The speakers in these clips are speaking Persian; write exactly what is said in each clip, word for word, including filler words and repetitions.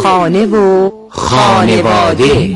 خانه و خانواده.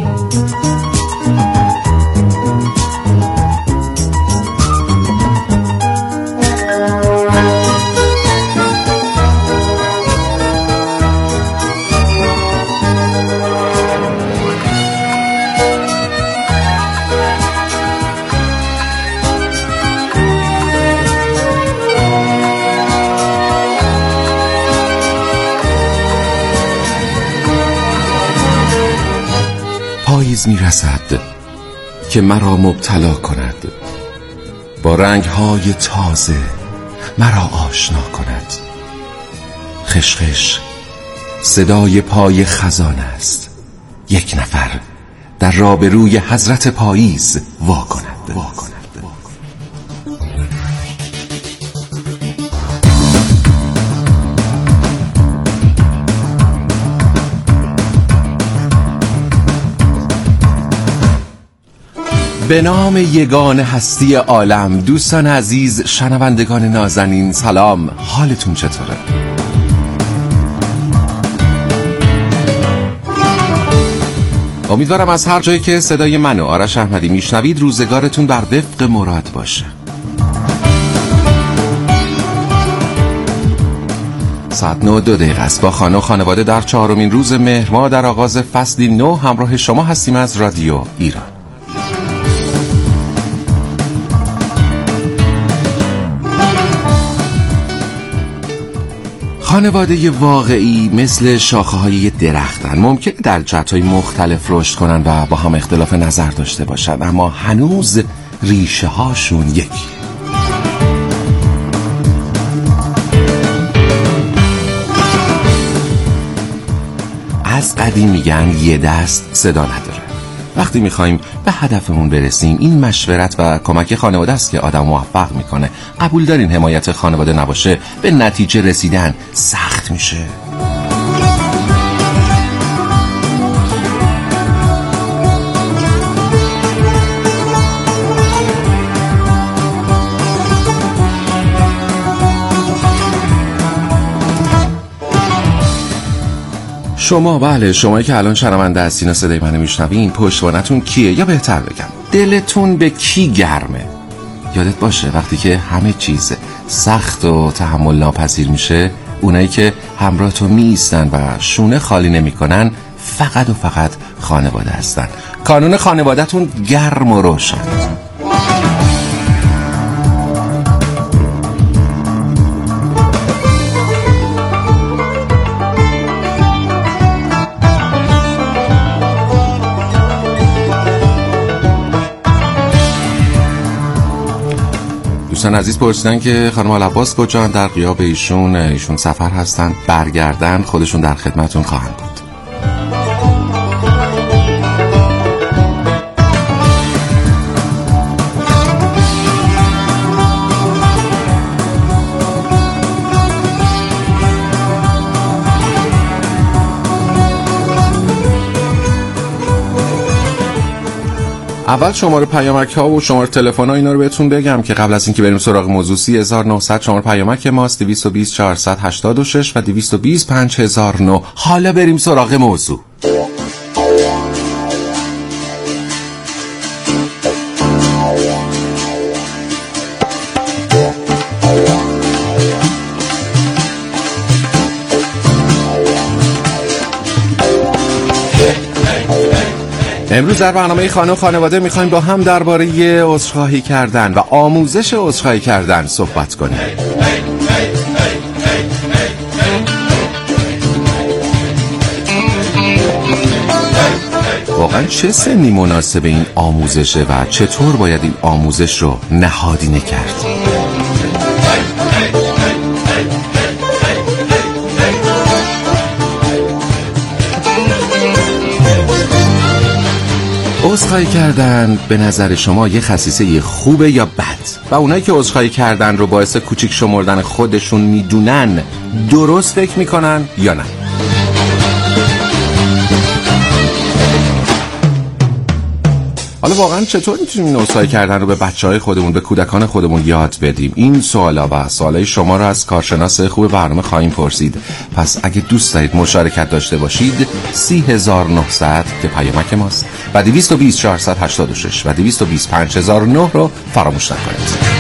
پاییز می رسد که مرا مبتلا کند، با رنگ‌های تازه مرا آشنا کند. خشخش صدای پای خزان است، یک نفر در رابروی حضرت پاییز وا کند. به نام یگان هستی عالم. دوستان عزیز، شنوندگان نازنین، سلام، حالتون چطوره؟ امیدوارم از هر جایی که صدای من و آرش احمدی میشنوید روزگارتون بر وفق مراد باشه. ساعت نه دو دقیقه است. با خانه و خانواده در چهارمین روز مهر ماه در آغاز فصلی نو همراه شما هستیم از رادیو ایران. خانواده واقعی مثل شاخه‌های درختن، ممکنه در جهت‌های مختلف رشد کنن و با هم اختلاف نظر داشته باشن، اما هنوز ریشه هاشون یکی. از قدیم میگن یه دست صدا نداره. وقتی میخوایم به هدفمون برسیم، این مشورت و کمک خانواده است که آدم موفق میکنه. قبول دارین حمایت خانواده نباشه به نتیجه رسیدن سخت میشه. شما بله شمایی که الان شنونده هستین و صدای منو میشنوین، پشتوانتون کیه؟ یا بهتر بگم دلتون به کی گرمه؟ یادت باشه وقتی که همه چیز سخت و تحمل ناپذیر میشه، اونایی که همراه تو میایستن و شونه خالی نمیکنن فقط و فقط خانواده هستن. کانون خانوادهتون گرم و روشن. دوستان عزیز پرسیدن که خانم آلعباس کجان؟ در غیاب ایشون ایشون سفر هستن، برگردن خودشون در خدمتون خواهند بود. اول شماره پیامک ها و شماره تلفن ها اینا رو بهتون بگم که قبل از اینکه بریم سراغ موضوع سی هزار و نهصد شماره پیامک ماست، دویست و بیست چهارصد و هشتاد و شش و دویست و بیست پنج هزار و نه. حالا بریم سراغ موضوع. امروز در برنامه خانه و خانواده میخوایم با هم درباره عذرخواهی کردن و آموزش عذرخواهی کردن صحبت کنیم. واقعا چه سنی مناسب این آموزشه و چطور باید این آموزش رو نهادینه کرد؟ عذرخواهی کردن به نظر شما یه خصیصه خوبه یا بد؟ و اونایی که عذرخواهی کردن رو باعث کوچیک شمردن خودشون میدونن درست فکر میکنن یا نه؟ حالا واقعا چطور میتونیم عذرخواهی کردن رو به بچهای خودمون، به کودکان خودمون یاد بدیم؟ این سوالا و سوالای شما رو از کارشناس خوب برنامه خواهیم پرسید. پس اگه دوست دارید مشارکت داشته باشید، سی هزار و نهصد که پیامک ماست و دویست و بیست چهارصد و هشتاد و شش و دویست و بیست پنج هزار و نه رو فراموش نکنید.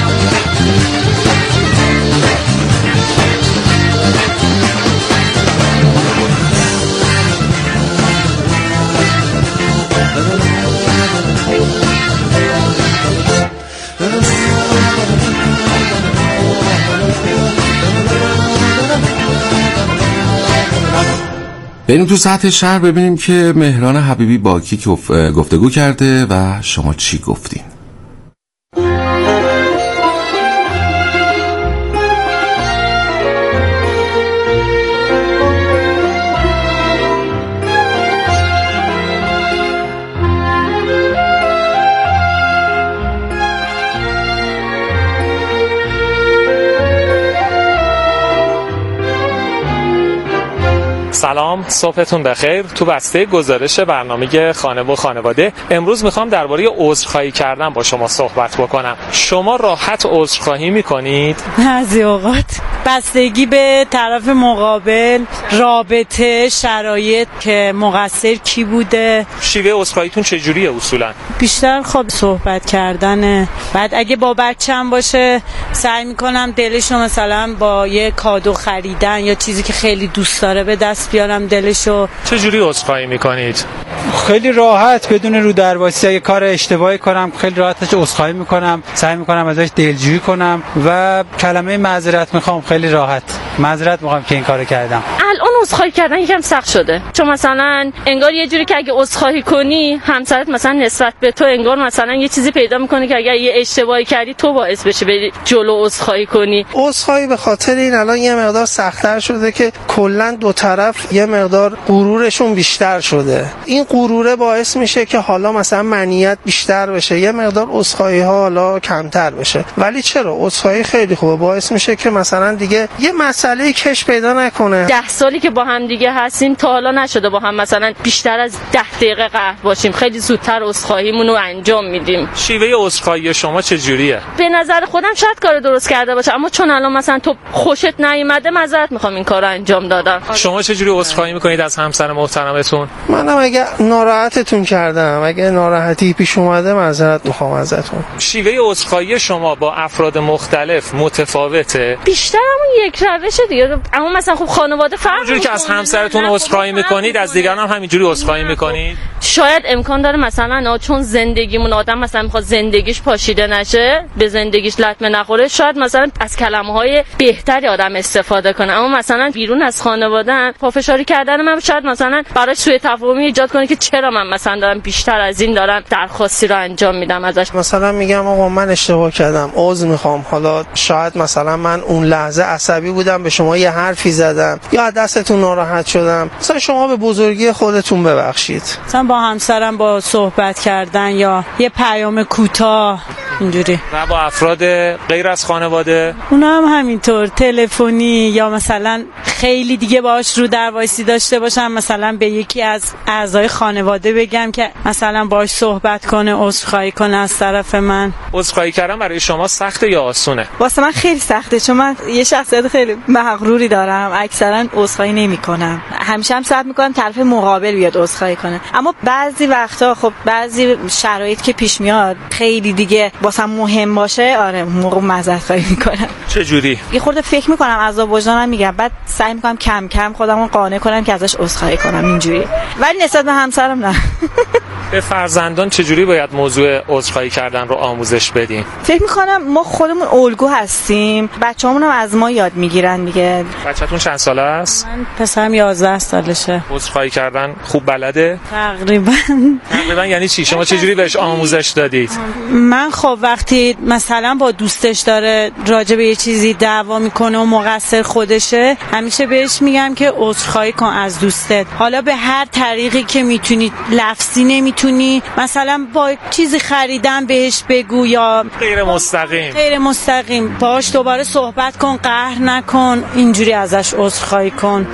بریم تو سطح شهر ببینیم که مهران حبیبی با کی گفتگو کرده و شما چی گفتین. سلام، صبحتون بخیر. تو بسته گزارش برنامه خانه و خانواده امروز میخوام درباره عذرخواهی کردن با شما صحبت بکنم. شما راحت عذرخواهی میکنید؟ بعضی اوقات بستگی به طرف مقابل، رابطه، شرایط که مقصر کی بوده. شیوه عذرخواهیتون چجوریه اصولا؟ بیشتر خب صحبت کردنه. بعد اگه با بچه‌م باشه سعی میکنم دلشو مثلا با یه کادو خریدن یا چیزی که خیلی دوست داره به دست بیارم دلشو. چجوری عذرخواهی میکنید؟ خیلی راحت، بدون رو درواسی. اگه کار اشتباهی کنم خیلی راحتش عذرخواهی میکنم، سعی میکنم ازش دلجویی کنم و کلمه معذرت میخوام. خیلی راحت معذرت میخوام که این کارو کردم. الان عذرخواهی کردن یکم سخت شده، چون مثلا انگار یه جوری که اگه عذرخواهی کنی همسرت مثلا نسبت به تو انگار مثلا یه چیزی پیدا میکنه که اگه یه اشتباهی کردی تو باعث بشه بری جلو عذرخواهی کنی. عذرخواهی به خاطر این الان یه مقدار سخت‌تر شده که کلا دو طرف یه مقدار غرورشون بیشتر شده. این غروره باعث میشه که حالا مثلا منیت بیشتر بشه، یه مقدار عذرخواهی ها حالا کمتر بشه. ولی چرا عذرخواهی خیلی خوبه، باعث میشه که مثلا دیگه یه مسئله کش پیدا نکنه. ده سالی که با هم دیگه هستیم تا حالا نشده با هم مثلا بیشتر از ده دقیقه قهر باشیم. خیلی زودتر عذرخواهیمون رو انجام میدیم. شیوه عذرخواهی شما چجوریه؟ به نظر خودم شاید کار درست کرده باشه، اما چون الان مثلا تو خوشت نیومده معذرت میخوام این کارو انجام دادم. شما چجوری عذرخواهی میکنید از همسر محترمتون؟ منم اگه ناراحتتون کردم، اگه ناراحتی پیش اومده معذرت میخوام ازتون. شیوه عذرخواهی شما با افراد مختلف متفاوته؟ بیشتر همون یک روش دیگه، اما مثلا خب خانواده فرق همونجوری که از همسرتون عذرخواهی میکنید از دیگران هم همینجوری عذرخواهی میکنید؟ شاید امکان داره مثلا چون زندگیمون آدم مثلا میخواد زندگیش پاشیده نشه، به زندگیش لطمه نخوره، شاید مثلا از کلمه‌های بهتری آدم استفاده کنه، اما مثلا بیرون از خانواده پافشاری کردن من شاید مثلا برای سوء تفاهمی ایجاد کنه که چرا من مثلا دارم بیشتر از این دارم درخواستی رو انجام میدم ازش. مثلا میگم آقا من اشتباه کردم، عذر میخوام، حالا شاید مثلا من اون لحظه عصبی بودم به شما یه حرفی زدم یا دستتون ناراحت شدم، مثلا شما به بزرگی خودتون ببخشید. مثلا با همسرم با صحبت کردن یا یه پیام کوتاه اینجوری. و با افراد غیر از خانواده اونا هم همینطور تلفنی یا مثلا خیلی دیگه باهاش رو در وایسی داشته باشم، مثلا به یکی از اعضای خانواده بگم که مثلا باهاش صحبت کنه، عذرخواهی کنه از طرف من. عذرخواهی کردن برای شما سخته یا آسونه؟ واسه من خیلی سخته، چون من یه شخصیت خیلی مغروری دارم، اکثرا عذرخواهی نمی‌کنم. همیشه هم سعی می‌کنم طرف مقابل بیاد عذرخواهی کنه، اما بعضی وقتا خب بعضی شرایط که پیش میاد خیلی دیگه واسه مهم باشه، آره موقع معذرت خواهی می‌کنم. چه جوری؟ یه خورده فکر می‌کنم، عذاب وجدانم میگم، بعد سعی می‌کنم کم کم خودمو قانع کنم که ازش عذرخواهی کنم اینجوری. ولی نسبت به همسرم نه. به فرزندان چجوری باید موضوع عذرخواهی کردن رو آموزش بدیم؟ فکر می‌کنم ما خودمون الگو هستیم، بچه‌مون هم از ما یاد می‌گیرن دیگه. بچه‌تون چند ساله است؟ من پسرم یازده سالشه. عذرخواهی کردن خوب بلده؟ تقریبا. تقریبا یعنی چی؟ شما چجوری بهش آموزش دادید؟ من خب وقتی مثلا با دوستش داره راجع به یه چیزی دعوا میکنه و مقصر خودشه، همیشه بهش میگم که عذرخواهی کن از دوستت، حالا به هر طریقی که میتونی، لفظی نمیتونی، مثلا با چیزی خریدن بهش بگو یا غیر مستقیم غیر مستقیم باهاش دوباره صحبت کن، قهر نکن، اینجوری ازش عذرخواهی کن.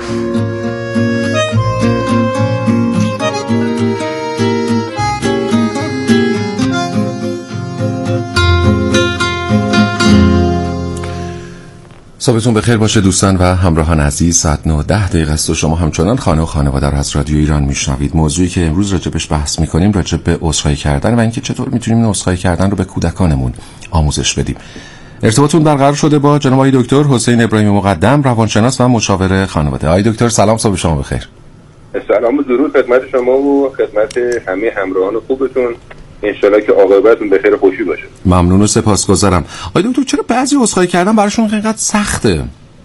صبحتون بخیر باشه دوستان و همراهان عزیز. ساعت نه ده دقیقه است و شما همچنان خانه و خانواده رو از رادیو ایران میشنوید. موضوعی که امروز راجبش بحث میکنیم راجب به عذرخواهی کردن و اینکه چطور میتونیم این عذرخواهی کردن رو به کودکانمون آموزش بدیم. ارتباطتون برقرار شده با جناب آقای دکتر حسین ابراهیمی مقدم، روانشناس و مشاور خانواده. آقای دکتر سلام، صبح شما بخیر. سلام و درود خدمت شما و خدمت همه همراهان خوبتون. انشالله که عاقبتون به خیر خوشی باشه. ممنون و سپاسگزارم. آقای دکتر چرا بعضی عذرخواهی کردن براشون اینقدر سخته؟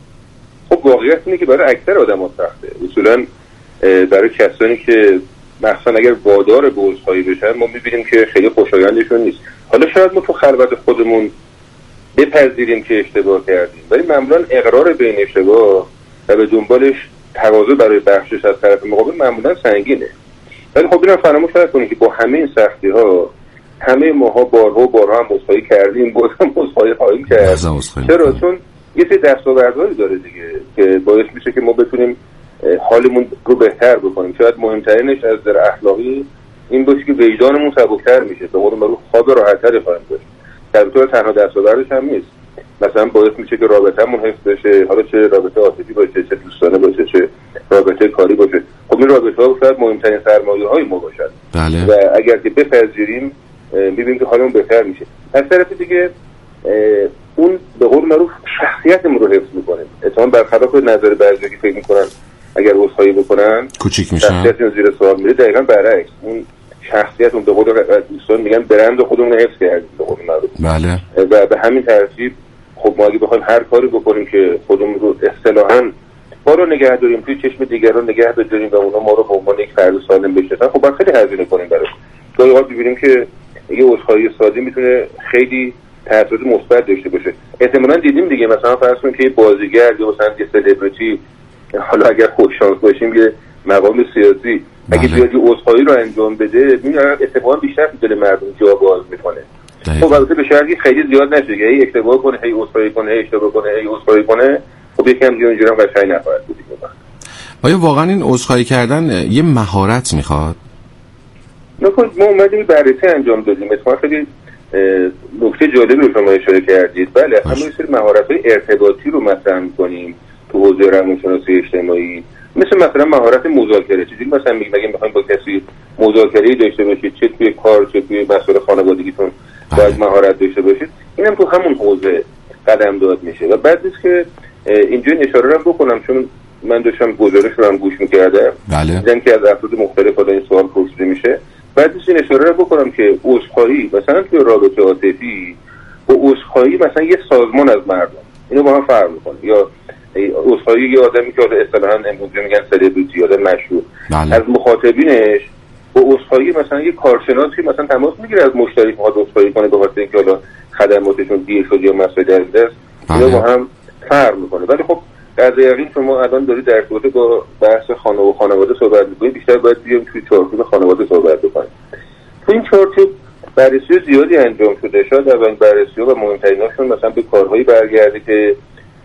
خب واقعیت اینه که برای اکثر آدم‌ها سخته. اصولاً برای کسانی که مثلا اگر وادار به عذرخواهی بشن ما می‌بینیم که خیلی خوشایندشون نیست. حالا شاید ما تو خلوت خودمون بپذیریم که اشتباه کردیم، ولی معمولاً اقرار به این اشتباه و به دنبالش تقاضا برای بخشش از طرف مقابل معمولاً سنگینه. ولی خب اینم فراموش نکنید که با همه این سختی‌ها همه ماها بارها و بارها هم عذرخواهی کردیم، باز هم عذرخواهی خواهیم کرد. چرا؟ چون یه سری دستاوردهایی داره دیگه که باعث میشه که ما بتونیم حالمون رو بهتر بکنیم. شاید مهمترینش از نظر اخلاقی این باشه که وجدانمون سبک‌تر میشه، به قول معروف خواب راحت‌تری خواهیم داشت. در طور تنها دستاوردش هم نیست. مثلا باعث میشه که رابطه‌مون حفظ بشه، حالا چه رابطه عاطفی باشه، چه دوستانه باشه، چه رابطه کاری باشه. خب این رابطه‌ها شاید مهمترین سرمایه‌های ما باشن. بله. و اگر که بپذیریم می‌بینیم که حالمون بهتر میشه. از طرف دیگه اون به قول معروف شخصیتمون رو حفظ می‌کنه. اتفاقاً برخلاف نظر بعضی که فکر می‌کنن اگر عذرخواهی بکنن کوچیک میشن، شخصیتشون زیر سوال میره. دقیقاً برعکس، اون شخصیتمون به قول دوستان میگن برند خودمون رو حفظ کردیم به قول معروف. بله. و به همین ترتیب خب ما اگه بخوایم هر کاری بکنیم که خودمون رو اصطلاحاً ما رو نگه داریم توی چشم دیگران نگه بداریم و اونا ما رو به عنوان یک فرد سالم بشناسن، خب باید خیلی هزینه کنیم براش. گاهی اوقات می‌بینیم که یه عذرخواهی ساده میتونه خیلی تاثیر مثبت داشته باشه. احتمالاً دیدیم دیگه، مثلا فرض کنیم که یه بازیگر یا مثلا یه سلبریتی، حالا اگر خوش شانس باشیم یه مقام سیاسی، اگه بیاد یه عذرخواهی رو انجام بده می‌بینیم اتفاقا بیشتر تو دل مردم جا باز می‌کنه. خب البته به شرطی خیلی زیاد نشه، هی اشتباه کنه، هی عذرخواهی کنه، هی اشتباه کنه، هی عذرخواهی کنه، خب یکم دیگه اونجوری هم قشنگ نخواهد بود. آیا واقعا این عذرخواهی کردن یه مهارت میخواد؟ نه خب ما اومدیم بررسی انجام دادیم. اتفاقا خیلی نکته جالبی رو شما اشاره کردید. بله، اما یه سری مهارت‌های ارتباطی رو مطرح می‌کنیم تو حوزه روانشناسی اجتماعی، مثل مثلا مهارت مذاکره. چیزی مثلا میگیم می‌خوایم با کسی مذاکره داشته باشید، چه توی کار چه توی مسائل خانوادگیتون باید مهارت داشته باشید. اینم تو همون حوزه قدم داد میشه. و بعد نیست که اینجا این اشاره رو بکنم، چون من داشتم گزارش رو هم گوش می‌کردم. بله. دیدم که از افراد مختلف حالا این سوال پرسیده میشه. بعد نیست این اشاره رو بکنم که عذرخواهی مثلا توی رابطه عاطفی با عذرخواهی مثلا یه سازمان از مردم اینو با هم فرق می‌کنه. یا عذرخواهی یه آدمی که اصطلاحاً امروز میگن سلبریتی، آدم مشهور، بله. از مخاطبینش با عذرخواهی مثلا یه کارشناسی مثلا تماس میگیره از مشتری که می‌خواد عذرخواهی کنه به خاطر اینکه حالا خدماتشون دیر شد یا مسائل از دست، اینو با هم فرق می‌کنه. ولی خب از یقین شما الان دارید در رابطه با بحث خانه و خانواده صحبت می‌کنید، بیشتر باید بیایم توی چارچوب خانواده صحبت بکنیم. تو این چارچوب بررسی زیادی انجام شده. شاید اولین بررسی‌ها و مهمتریناشون مثلا به کارهایی برگرده که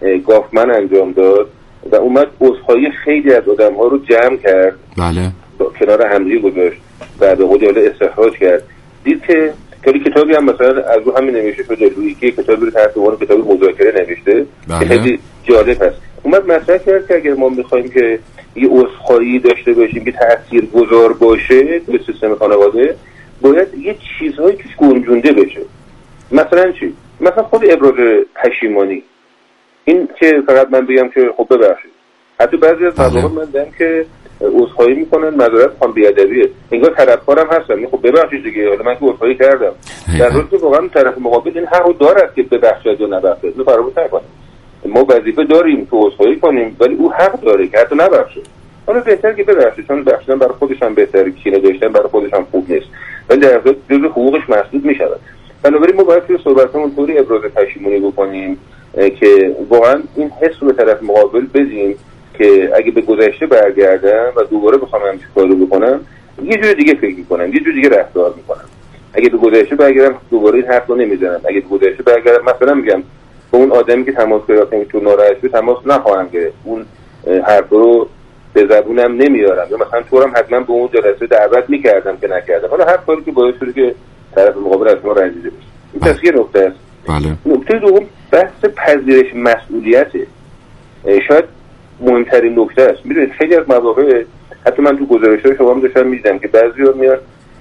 گافمن انجام داد و اومد عذرخواهی خیلی از آدم‌ها رو جمع کرد، بله، کنار همدیگه گذاشت و به قول استخراج کرد. دید که کلی کتابی هم مثلا از رو همین نوشته شده، روی که کتابی رو تحت عنوان کتاب مذاکره نوشته، بله. خیلی جالب هست. اومد مطرح کرد که اگر ما می‌خوایم که یه عذرخواهی داشته باشیم که تاثیرگذار باشه تو سیستم خانواده، باید یه چیزهایی توش گنجونده بشه. مثلا چی؟ مثلا خود ابراز پشیمانی. این که فقط من بگم که خب ببخشید. حتی بعضی از مواقع من دیدم که عذرخواهی میکنن معذرت خواهم بی‌ادبیه، انگار طرفدارم هستم، خب ببخشید دیگه، حالا من که عذرخواهی کردم، در حالی که واقعا طرف مقابل این حقو داره که ببخشید یا نبخشید. اینو فراموش نکنید. ما وظیفه داریم که عذرخواهی کنیم، ولی او حق داره که حتی نبخشه. حالا بهتره که ببخشه، چون بخشیدن برای خودش هم بهتره، کینه داشتن برای خودش هم خوب نیست، ولی در واقع جزء حقوقش محسوب میشود. بنابراین ما باید توی صحبتمون طوری ابراز پشیمونی بکنیم که واقعا این حس رو به طرف مقابل بدیم که اگه به گذشته برگردم و دوباره بخوام همین کارو بکنم، یه جور دیگه فکر می‌کنم، یه جور دیگه رفتار می‌کنم. اگه به گذشته برگردم دوباره این حرف رو نمیزنم. اگه به گذشته برگردم مثلا میگم با اون آدمی که تماس گرفت تو ناراحت شد تماس نخواهم گرفت، اون حرف رو به زبونم نمیارم، یا مثلا طورم حتما به اون جلسه دعوت میکردم که نکردم. حالا هر کاری که باعث شده که طرف مقابل از ما رنجیده بشه. این تصویر نکته است. بله. نکته دوم بحث پذیرش مسئولیته. شاید مهمترین نکته است. میدونید خیلی از مواقع حتی من تو گزارش‌های شما هم داشتم می‌دیدم که بعضی‌ها میان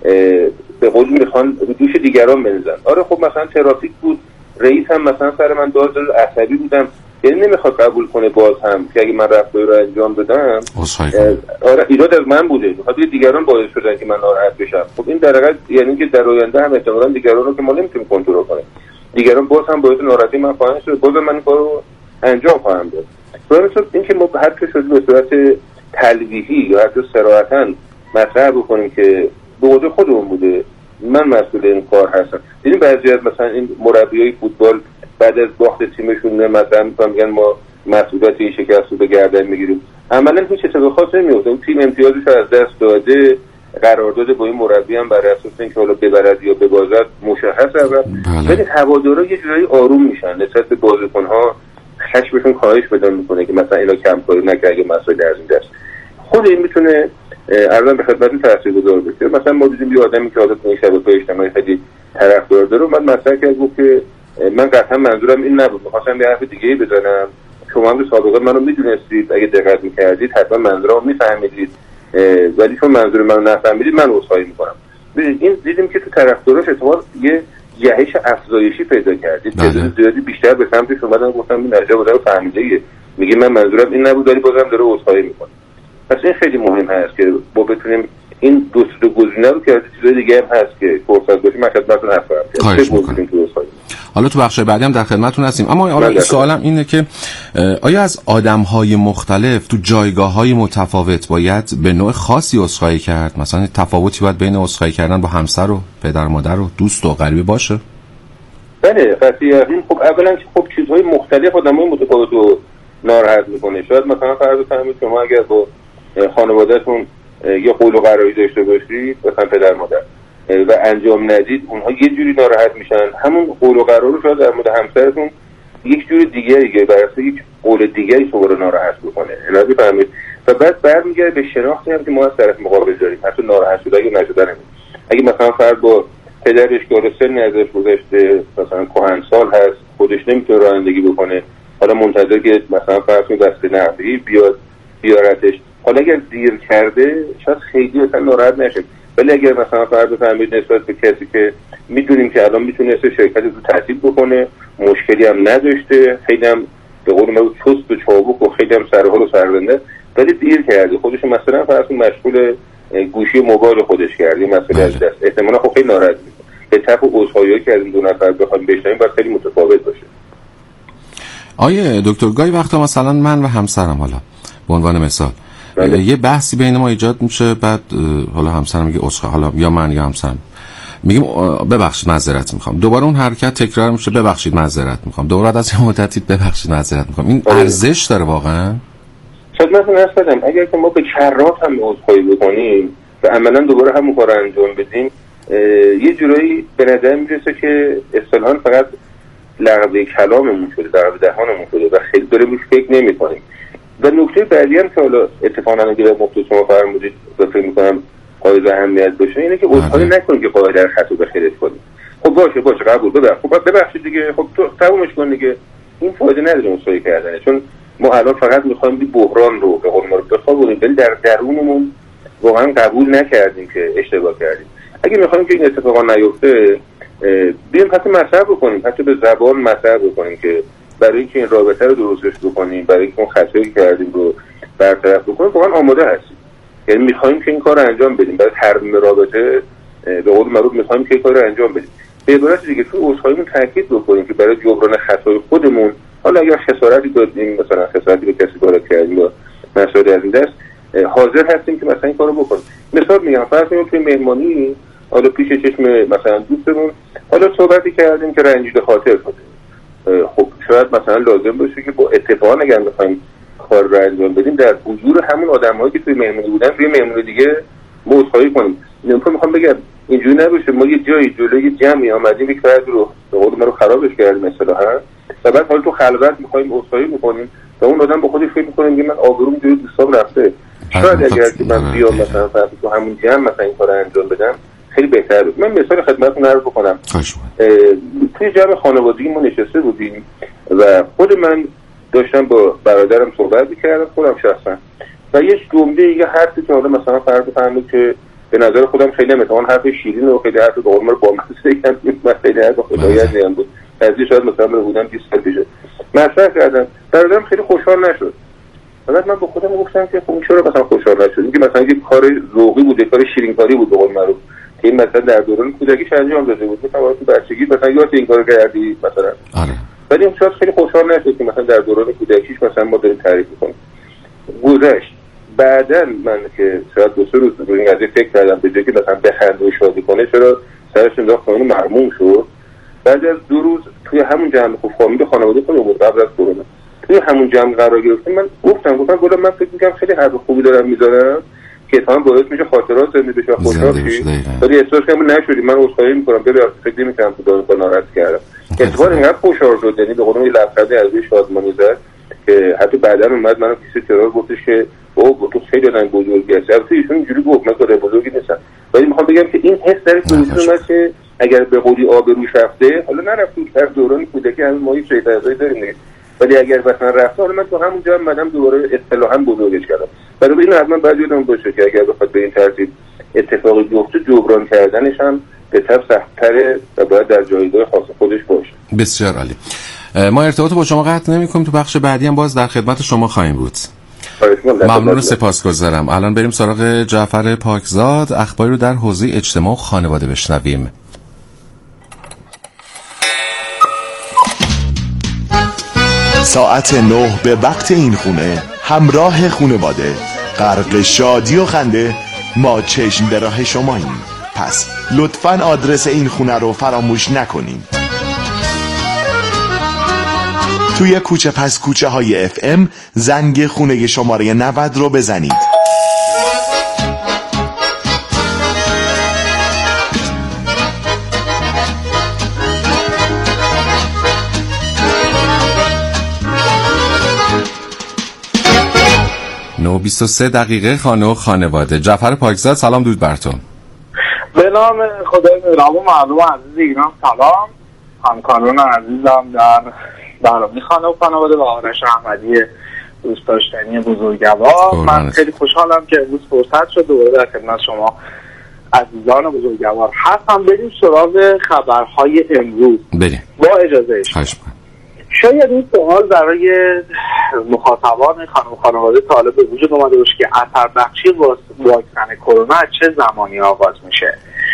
به قول میخوان رو دوش دیگران بنزن. آره خب مثلا ترافیک بود، رئیس هم مثلا سر من داد داد عصبی بودم، یعنی نمیخواد قبول کنه باز هم که اگه من رفتاری رو انجام دادم آره ایراد از من بوده، میخواد دیگران باعث شدن که من ناراحت بشم. خب این در حقیقت یعنی که در آینده هم احتمالاً دیگران رو که ما نمیتونیم کنترل کنیم، دیگران باز هم باعث ناراحتی من خواهند شد، باز من این کارو انجام خواهم داد. برای این که ما هر کس به صورت تلویحی یا حتی صراحتاً مطرح بکنیم که به قول خودمون بوده من مسئول این کار هستم. دیدیم بعضی از مثلا این مربیای فوتبال بعد از باخت تیمشون مطرح میکنن میگن ما مسئولیت این شکست رو به گردن میگیریم. عملا هیچ اتفاقی خاصی نمیفته. اون تیم امتیازش رو از دست داده، قرارداد با این مربی هم بر اساس اینکه حالا ببرد یا ببازد مشخص است. ولی هوادارا یه جورایی آروم میشن نسبت به بازیکن‌ها، خشمشون کاهش پیدا میکنه که مثلا اینا کمکاری نکرده مسئله از این دست. خود این میتونه ارزان به خدمتتون تاثیرگذار باشه. مثلا ما دیدیم یه آدمی که عادت به شبکه‌های اجتماعی خیلی طرفدار داره، من مطرح کرد گفت که من قطعا منظورم این نبود، می‌خواستم یه حرف دیگه‌ای بزنم، شما هم سابقه منو میدونستید، اگه دقت می‌کردید حتما منظورمو می‌فهمیدید، ولی چون منظور منو نفهمیدید من عذرخواهی می‌کنم. ببینید این دیدیم که تو طرفداراش اتفاقا یه جهش افزایشی پیدا کردید، تعداد زیادی بیشتر به سمتش اومدن، گفتم این عجب آدم فهمیده میگه من منظورم این نبود ولی بازم داره عذرخواهی می‌کنه. پس این خیلی مهم هست که ما بتونیم این دو تا گزینه رو که از چیزای دیگه هم هست که فرصت باشه من خدمتتون هستم. حالا تو بخش بعدی هم در خدمتتون هستیم، اما حالا سوالم اینه که آیا از آدم‌های مختلف تو جایگاه‌های متفاوت باید به نوع خاصی عذرخواهی کرد؟ مثلا تفاوتی باید بین عذرخواهی کردن با همسر و پدر و مادر و دوست و غریبه باشه؟ بله قطعاً. خب اولا خب چیزهای مختلف آدم‌های متفاوت رو ناراحت می‌کنه. شاید مثلا فرض کنید شما اگر با خانواده‌تون یا قول و قراری داشته باشید مثلا پدر مادر و انجام ندید، اونها یه جوری ناراحت میشن، همون قول و قرار رو شاید در مورد همسرتون یک جور دیگه بر اساس یک قول دیگه‌ای شما رو ناراحت بکنه. الهی فهمید. و بعد برمیگره به شناختی هم که ما از طرف مقابل داریم، حتی ناراحت شده یا نشدن. اگه مثلا فرد با پدرش که سنی ازش گذشته مثلا کهنسال هست، خودش نمیتونه رانندگی بکنه، حالا منتظر که مثلا فرض کنید دست نقدی بیاد بیارتش، حالا اگر دیر کرده شاید خیلی اصلا ناراحت نشه، ولی اگر مثلا فرض بفرمایید نسبت به کسی که میدونیم که الان میتونسته شرکت رو تعطیل بکنه، مشکلی هم نداشته، خیلی هم به قول ما چست و چابک و خیلی هم سرحال و سربنده، ولی دیر کرده خودش مثلا فرض مشغول گوشی موبایل خودش کرده، مثلا از دست احتمالاً خب خیلی ناراحت میشه. اتفاق عذرخواهی که از این دو نفر بخوایم بشنویم باید خیلی متفاوت باشه. آیه دکتر گاهی وقتا مثلا من و همسرم حالا به عنوان مثال بله. یه بحثی بین ما ایجاد میشه، بعد حالا همسرم میگه عذرخواهی، حالا یا من یا همسرم میگیم ببخشید معذرت میخوام، دوباره اون حرکت تکرار میشه ببخشید معذرت میخوام، دوباره از این مدتی ببخشید معذرت میخوام. این بله. ارزش داره واقعا؟ شاید مثلا نسبتم اگر که ما به کرات هم عذرخواهی بکنیم و عملا دوباره همون کار انجام بدیم، یه جورایی به نظر میرسه که اصطلاحاً فقط لغو کلاممون شده، لغو دهانمون شده و خیلی داره روش فکر نمی‌کنیم. و نکته بعدی هم که حالا اتفاقاً اگه موضوع شما فرمودید و فکر می‌کنم قابل اهمیت باشه اینه که عذرخواهی نکنیم که قاعده رو خطا به خیرت کنیم. خب باشه باشه قبول ببخشید، خب ببخشید دیگه، خب تو تمومش کن دیگه، این فایده نداره عذرخواهی کردن، چون ما الان فقط می‌خوایم بی بحران رو به قول ما رو بخوابونیم، ولی در درونمون واقعاً قبول نکردیم که اشتباه کردیم. اگه می‌خوایم که این اتفاقا نیفته، بیایم حتی مطرح بکنیم، حتی به زبان مطرح بکنیم که برای اینکه این رابطه رو درستش بکنیم، برای اینکه اون خطایی کردیم رو برطرف بکنیم، واقعا آماده هستیم. یعنی می‌خوایم که این کار رو انجام بدیم، برای ترمیم رابطه به قول معروف می‌خوایم که این کار رو انجام بدیم. به عبارت دیگه تو عذرخواهیمون تاکید بکنیم که برای جبران خطای خودمون، حالا اگر خسارتی دادیم، مثلا خسارتی به کسی وارد کردیم یا مسائلی از این دست، حاضر هستیم که مثلا این کارو بکنیم. مثال میگم فرض کنید توی مهمانی حالا پیش چشم مثلا دوستمون حالا صحبتی کردیم که رنجیده خاطر شده، خب شاید مثلا لازم باشه که با اتفاق اگر بخوایم کار رو انجام بدیم در حضور همون آدمایی که توی مهمونی بودن توی مهمونی دیگه عذرخواهی کنیم. نمی‌خوام میخوام بگم اینجوری نباشه ما یه جایی جلوی جمعی آمدیم یک فرد رو به قول ما رو خرابش کردیم مثلا ها، و بعد حالا تو خلوت می‌خوایم عذرخواهی بکنیم و اون آدم با خودش فکر می‌کنه که من آبروم جلوی دوستام رفته، شاید اگر که من بیام مثلا فرض تو همون جمع مثلا این کارو انجام بدم خیلی بهتر بود. من مثال خدمتتون عرض بکنم. توی جمع خانوادگی ما نشسته بودیم و خود من داشتم با برادرم صحبت می‌کردم، خودم شخصا، و یه جمله یه حرفی که حالا مثلا فرض بفرمایید که به نظر خودم خیلی نمیتونم حرف شیرین و خیلی حرف به قول با مزه کردم، من خیلی حرف خدایت نیم بود، از این شاید مثلا به بودم بیست سال پیشه مطرح کردم، برادرم خیلی خوشحال نشد. بعد من با خودم گفتم که خب چرا مثلا خوشحال نشد؟ اینکه مثلا یه کار ذوقی بود، کار شیرین کاری بود به قول معروف، که این مثلا در دوران کودکیش انجام داده بود، مثلا تو بچگی مثلا یاد این کارو کردی مثلا. آره. ولی اون شخص خیلی خوشحال نشد که مثلا در دوران کودکیش مثلا ما داریم تعریف می‌کنیم. گذشت. بعداً من که شاید دو سه روز روی این قضیه فکر کردم، به جای که مثلا بخنده و شادی کنه چرا سرش انداخت خانم مرموم شد. بعد از دو روز توی همون جمع خب فامیل خانواده خودم بود قبل از کرونا، توی همون جمع قرار گرفتم. من گفتم گفتم گفتم من فکر می‌کنم خیلی حرف خوبی دارم میذارم که اتفاقا باعث میشه خاطرات زنده بشه، خوشحال شی. ولی احساس کنم نشدی، من عذرخواهی می‌کنم، ببین فکر نمی‌کنم تو دارم ناراحت کردم. اتفاقا اینقدر خوشحال شد، یعنی به قولم یه لبخندی از روی شادمانی زد که حتی بعداً اومد منو کیسه ترور گفتش که او تو خیلی آدم بزرگی هستی. البته ایشون اینجوری گفت، من کار بزرگی نیستم، ولی میخوام بگم که این حس در وجود من که اگر به قولی آب روش رفته، حالا نرفت در دوران کودکی همین ما هیچ چیزایی داریم دیگه، ولی اگر مثلا رفته، حالا من تو همونجا بعدم دوباره اصطلاحاً بزرگش کردم. برای اینو حتما باید یادمون باشه که اگر بخواد به این ترتیب اتفاقی بیفته، جبران کردنش هم به طب سخت‌تره و باید در جایگاه خاص خودش باشه. بسیار عالی. ما ارتباط با شما قطع نمی‌کنیم، تو بخش بعدی هم باز در خدمت شما خواهیم بود. ممنون و سپاسگزارم. الان بریم سراغ جعفر پاکزاد، اخباری رو در حوزه اجتماع و خانواده بشنویم. ساعت نه به وقت این خونه، همراه خانواده، غرق شادی و خنده، ما چشم به راه شماییم. پس لطفاً آدرس این خونه رو فراموش نکنین. توی کوچه پس کوچه های اف ام زنگ خونه شماره نود رو بزنید. نه و بیست و سه دقیقه خانه و خانواده. جعفر پاکزاد، سلام درود بر تو. به نام خدای مهربان و مردم عزیز ایران سلام. همکاران عزیزم در برنامه خانه و خانواده و آرش احمدی دوست داشتنی بزرگوار، من خیلی خوشحالم که امروز فرصت شد دوباره در خدمت شما عزیزان بزرگوار هستم. بریم سراغ خبرهای امروز. بریم با اجازه شما. شاید این سوال برای مخاطبان خانم و خانواده طالب به وجود اومده باشه که اثر بخشی واکسن کرونا از چه زمانی آغاز میشه.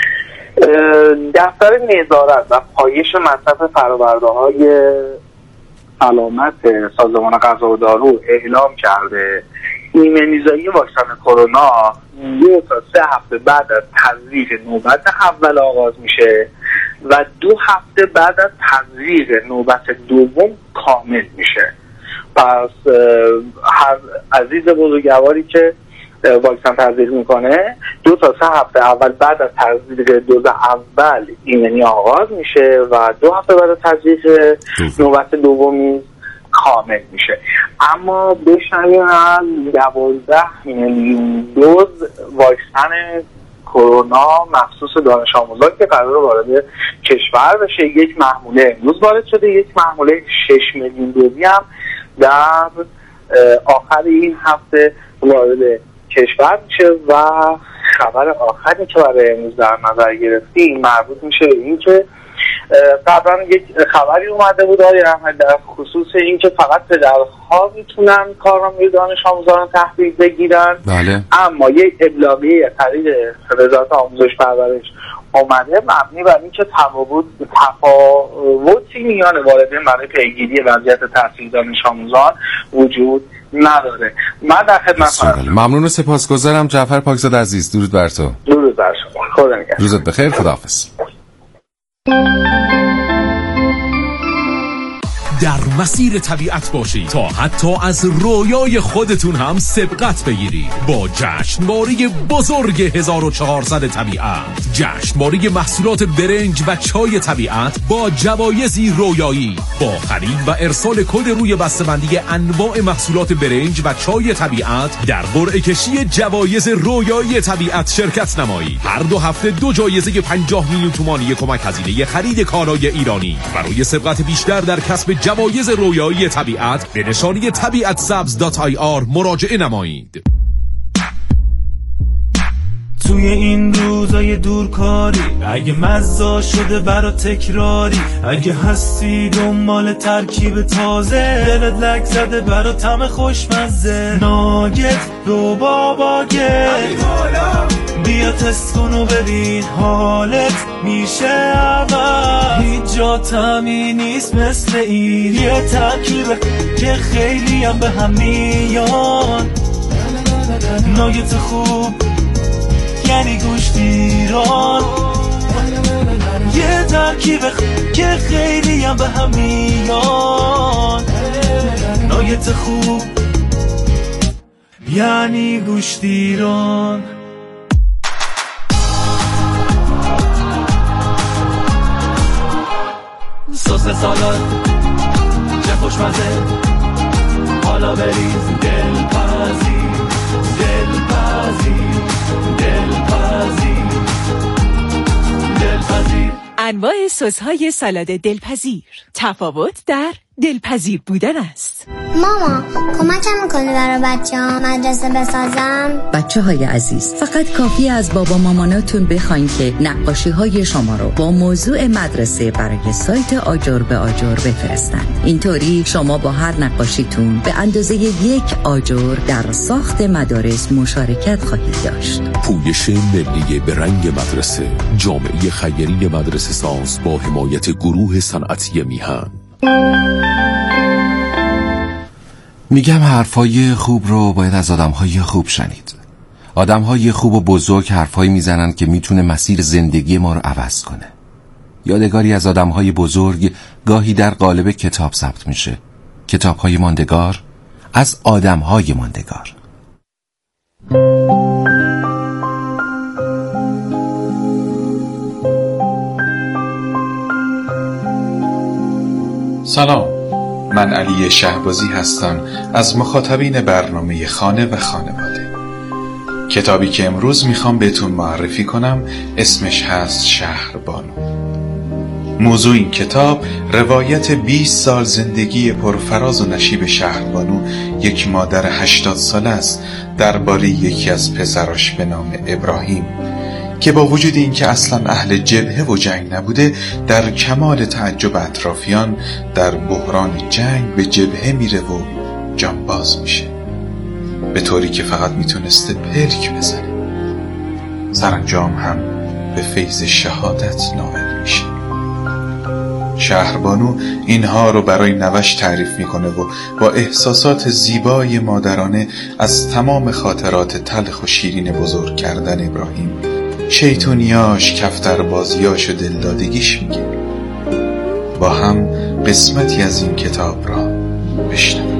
دفتر نظارت و پایش مصرف فرآورده‌های سلامت سازمان غذا و دارو اعلام کرده ایمنیزایی واکسن کرونا دو تا سه هفته بعد از تزریق نوبت اول آغاز میشه و دو هفته بعد از تزریق نوبت دوم کامل میشه. پس هر عزیز بزرگواری که واکسن تزریق میکنه دو تا سه هفته اول بعد از تزریق دوز اول ایمنی آغاز میشه و دو هفته بعد از تزریق نوبت دومی کامل میشه. اما بشنویم از دوازده میلیون دوز واکسن کرونا مخصوص دانش آموزان که قرار وارد کشور بشه. یک محموله امروز وارد شده، یک محموله شش میلیون دوزی هم در آخر این هفته وارد کشور میشه و خبر آخری که برای امروز در نظر گرفتیم مربوط میشه به این که قبلا یک خبری اومده بود آقای احمد در خصوص این که فقط پدرها میتونن کارآموزی دانش آموزان رو تحویل بگیرن. بله. اما یک ابلاغیه طریق وزارت آموزش پرورش اومده مبنی بر این که تفاوت تفاوتی میان والدین برای پیگیری وضعیت تحصیل دانش آموزان وجود نداره. من در خدمت ممنون و سپاسگزارم جعفر پاکزاد عزیز. درود بر تو. درود بر شما. خدا نگهدار. روزت بخیر. خداحافظ. در مسیر طبیعت باشید تا حتی از رویای خودتون هم سبقت بگیرید با جشنواره بزرگ هزار و چهارصد طبیعت. جشنواره محصولات برنج و چای طبیعت با جوایزی رویایی. با خرید و ارسال کد روی بسته‌بندی انواع محصولات برنج و چای طبیعت در قرعه کشی جوایز رویایی طبیعت شرکت نمایید. هر دو هفته دو جایزه پنجاه میلیون تومانی کمک هزینه خرید کالای ایرانی. برای سبقت بیشتر در کسب جوایز رویایی طبیعت به نشانی طبیعت سبز دات آی آر مراجعه نمایید. توی این روزای دورکاری اگه مزا شده برا تکراری، اگه هستی دنبال ترکیب تازه، دلت لک زده برا طعم خوشمزه، ناگت رو باباگه بیا تست کن و ببین حالت میشه اول. هیچ جا طعمی نیست مثل این، یه ترکیب که خیلی هم به هم میان. ناگت خوب یعنی گوشتیران، یه ترکیب که خیلی هم به هم میان. ناگت خوب یعنی گوشتیران. سس سالاد چه خوشمزه، حالا بریز دلپزیر دلپزیر دلپزیر دلپزیر. انواع سس‌های سالاد دلپزیر، تفاوت در دلپزیر بودن است. ماما کمکم میکنی برای بچه ها مدرسه بسازم؟ بچه های عزیز، فقط کافی از بابا ماماناتون بخواین که نقاشی های شما رو با موضوع مدرسه برای سایت آجر به آجر بفرستن. اینطوری شما با هر نقاشیتون به اندازه یک آجر در ساخت مدارس مشارکت خواهید داشت. پویش ملی به رنگ مدرسه، جامعه خیرین مدرسه ساز با حمایت گروه صنعتی میهن. میگم حرفای خوب رو باید از آدمهای خوب شنید. آدمهای خوب و بزرگ حرفایی میزنن که میتونه مسیر زندگی ما رو عوض کنه. یادگاری از آدمهای بزرگ گاهی در قالب کتاب ثبت میشه. کتابهای ماندگار از آدمهای ماندگار. سلام، من علی شهبازی هستم از مخاطبین برنامه خانه و خانواده. کتابی که امروز میخوام بهتون معرفی کنم اسمش هست شهربانو. موضوع این کتاب روایت بیست سال زندگی پرفراز و نشیب شهربانو، یک مادر هشتاد ساله است درباره یکی از پسراش به نام ابراهیم که با وجود این که اصلا اهل جبهه و جنگ نبوده، در کمال تعجب اطرافیان در بحران جنگ به جبهه میره و جانباز میشه، به طوری که فقط میتونسته پلک بزنه. سرانجام هم به فیض شهادت نائل میشه. شهربانو اینها رو برای نوش تعریف میکنه و با احساسات زیبای مادرانه از تمام خاطرات تلخ و شیرین بزرگ کردن ابراهیم، شیطونیاش، کفتربازیاش و دلدادگیش میگه. با هم قسمتی از این کتاب را بشنویم.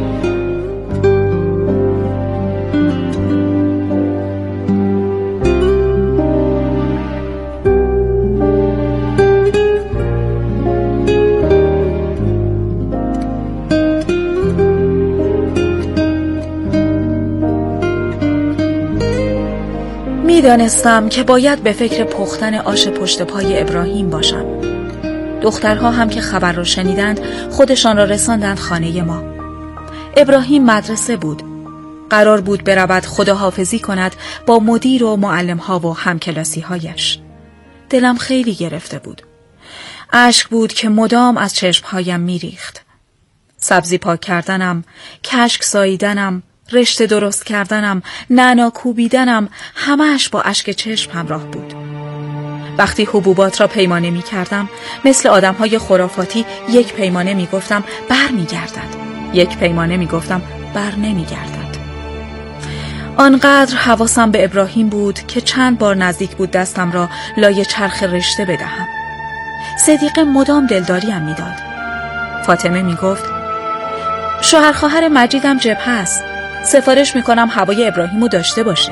میدانستم که باید به فکر پختن آش پشت پای ابراهیم باشم. دخترها هم که خبر را شنیدند خودشان را رساندند خانه ما. ابراهیم مدرسه بود. قرار بود برود خداحافظی کند با مدیر و معلم‌ها و همکلاسی‌هایش. دلم خیلی گرفته بود. اشک بود که مدام از چشمهایم میریخت. سبزی پاک کردنم، کشک ساییدنم، رشته درست کردنم، نعنا کوبیدنم، همه‌اش با اشک چشم همراه بود. وقتی حبوبات را پیمانه می کردم، مثل آدم‌های خرافاتی یک پیمانه می گفتم بر می گردد، یک پیمانه می گفتم بر نمی گردد. آنقدر حواسم به ابراهیم بود که چند بار نزدیک بود دستم را لای چرخ رشته بدهم. صدیقه مدام دلداریم می داد. فاطمه میگفت شوهر خواهر مجیدم جبهه است، سفارش میکنم هوای ابراهیمو داشته باشه.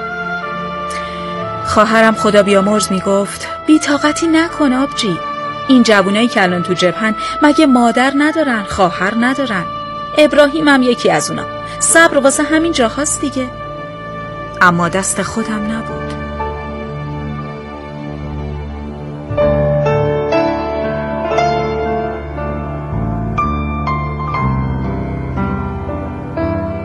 خواهرم خدا بیامرز میگفت بی طاقتی نکن آبجی، این جوونایی که الان تو جبهن مگه مادر ندارن، خواهر ندارن؟ ابراهیم هم یکی از اونا، صبر واسه همین جاهاست دیگه. اما دست خودم نبود.